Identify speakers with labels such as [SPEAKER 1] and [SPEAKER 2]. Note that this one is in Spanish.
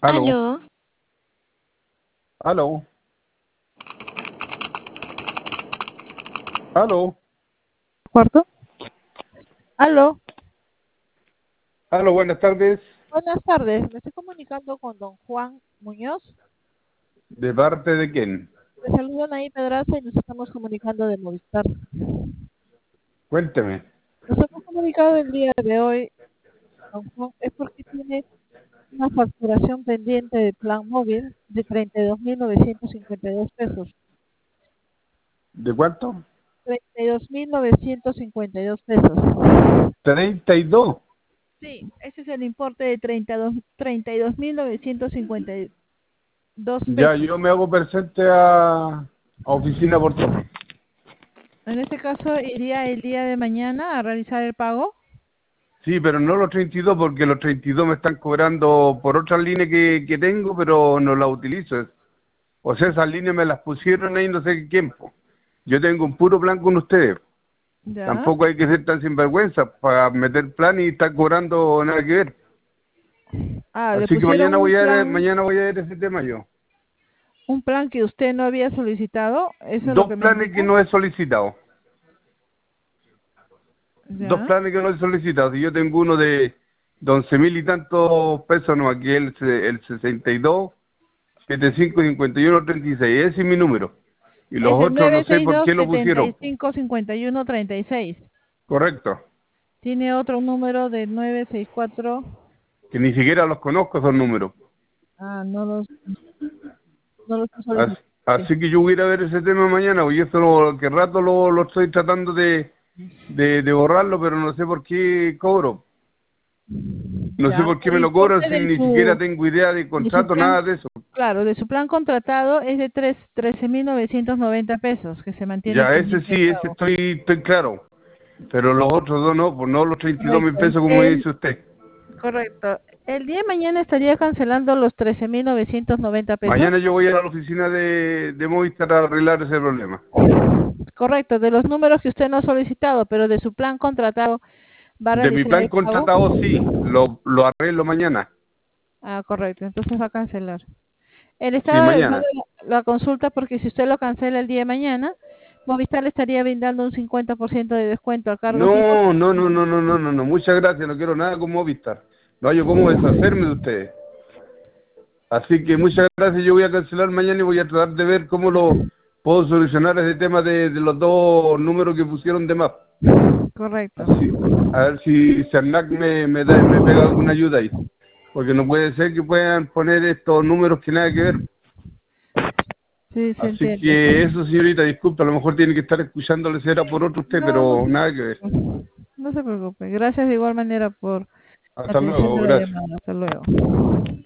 [SPEAKER 1] Aló,
[SPEAKER 2] Aló,
[SPEAKER 1] aló, aló,
[SPEAKER 3] ¿Cuarto? Aló,
[SPEAKER 1] aló, buenas tardes.
[SPEAKER 3] buenas tardes. Me estoy comunicando con don Juan Muñoz.
[SPEAKER 1] ¿De parte de quién?
[SPEAKER 3] Le saludan ahí Pedraza y nos estamos comunicando de Movistar.
[SPEAKER 1] Cuénteme.
[SPEAKER 3] Nos hemos comunicado el día de hoy, don Juan, es porque tiene una facturación pendiente de plan móvil de 32.952 pesos.
[SPEAKER 1] ¿De cuánto?
[SPEAKER 3] 32.952 pesos.
[SPEAKER 1] 32.
[SPEAKER 3] Sí, ese es el importe de 32.952
[SPEAKER 1] Ya,
[SPEAKER 3] pesos.
[SPEAKER 1] yo me hago presente a oficina portal.
[SPEAKER 3] En este caso, iría el día de mañana a realizar el pago.
[SPEAKER 1] Sí, pero no los 32 porque los 32 me están cobrando por otra línea que tengo, pero no la utilizo. O sea, esas líneas me las pusieron ahí no sé qué tiempo. Yo tengo un puro plan con ustedes.
[SPEAKER 3] Ya.
[SPEAKER 1] Tampoco hay que ser tan sinvergüenza para meter plan y estar cobrando nada que ver.
[SPEAKER 3] Ah, le
[SPEAKER 1] Así que
[SPEAKER 3] pusieron
[SPEAKER 1] mañana voy a ver ese tema yo.
[SPEAKER 3] un plan que usted no había solicitado. Eso es lo
[SPEAKER 1] Dos
[SPEAKER 3] que me
[SPEAKER 1] planes
[SPEAKER 3] indica.
[SPEAKER 1] que no he solicitado. Dos
[SPEAKER 3] Ya.
[SPEAKER 1] planes que no he solicitado. Si yo tengo uno de 11.000 y tantos pesos, no, aquí el 62, 75, 51, 36. Ese es mi número. Y los
[SPEAKER 3] Es el
[SPEAKER 1] otros no sé por
[SPEAKER 3] 962
[SPEAKER 1] qué lo pusieron.
[SPEAKER 3] 75 51 36.
[SPEAKER 1] Correcto.
[SPEAKER 3] Tiene otro número de 964.
[SPEAKER 1] Que ni siquiera los conozco esos números.
[SPEAKER 3] Ah, no los he
[SPEAKER 1] Así,
[SPEAKER 3] solicitado.
[SPEAKER 1] así que yo voy a ir a ver ese tema mañana, y eso que rato lo estoy tratando de borrarlo, pero no sé por qué cobro. No sé
[SPEAKER 3] Ya.
[SPEAKER 1] por qué
[SPEAKER 3] El
[SPEAKER 1] me lo cobran
[SPEAKER 3] importe
[SPEAKER 1] si ni siquiera tengo idea de
[SPEAKER 3] de su
[SPEAKER 1] contrato,
[SPEAKER 3] plan,
[SPEAKER 1] nada de eso.
[SPEAKER 3] claro, de su plan contratado es de 13.990 pesos que se mantiene
[SPEAKER 1] Ya, ese
[SPEAKER 3] pendiente de
[SPEAKER 1] sí, ese
[SPEAKER 3] pago.
[SPEAKER 1] estoy claro. Pero los otros dos no, pues no los 32.000
[SPEAKER 3] Correcto.
[SPEAKER 1] pesos como dice usted.
[SPEAKER 3] Correcto. El día de mañana estaría cancelando los 13.990 pesos.
[SPEAKER 1] Mañana yo voy a ir a la oficina de Movistar a arreglar ese problema.
[SPEAKER 3] Correcto, de los números que usted no ha solicitado, pero de su plan contratado va a
[SPEAKER 1] De mi
[SPEAKER 3] realizar
[SPEAKER 1] plan
[SPEAKER 3] el pago.
[SPEAKER 1] contratado sí, lo arreglo mañana.
[SPEAKER 3] Ah, correcto, entonces va a cancelar. Él
[SPEAKER 1] Sí,
[SPEAKER 3] estaba realizando
[SPEAKER 1] mañana.
[SPEAKER 3] la consulta porque si usted lo cancela el día de mañana, Movistar le estaría brindando un 50% de descuento a cargos y
[SPEAKER 1] No, no, no, no, no, no, no, no. Muchas gracias, no quiero nada con Movistar. No hay cómo deshacerme de ustedes. Así que muchas gracias, yo voy a cancelar mañana y voy a tratar de ver cómo lo puedo solucionar ese tema de los dos números que pusieron de más.
[SPEAKER 3] Correcto.
[SPEAKER 1] Así, a ver si Cernac me pega alguna ayuda ahí. Porque no puede ser que puedan poner estos números que nada que ver.
[SPEAKER 3] Sí, se
[SPEAKER 1] Así
[SPEAKER 3] entiende.
[SPEAKER 1] que eso, señorita, disculpa, a lo mejor tiene que estar escuchándole será por otro usted,
[SPEAKER 3] No, no
[SPEAKER 1] pero
[SPEAKER 3] se
[SPEAKER 1] nada que ver.
[SPEAKER 3] preocupe. No se preocupe. Gracias de igual manera por la
[SPEAKER 1] Hasta
[SPEAKER 3] atención
[SPEAKER 1] luego,
[SPEAKER 3] de la
[SPEAKER 1] gracias.
[SPEAKER 3] llamada. Hasta luego.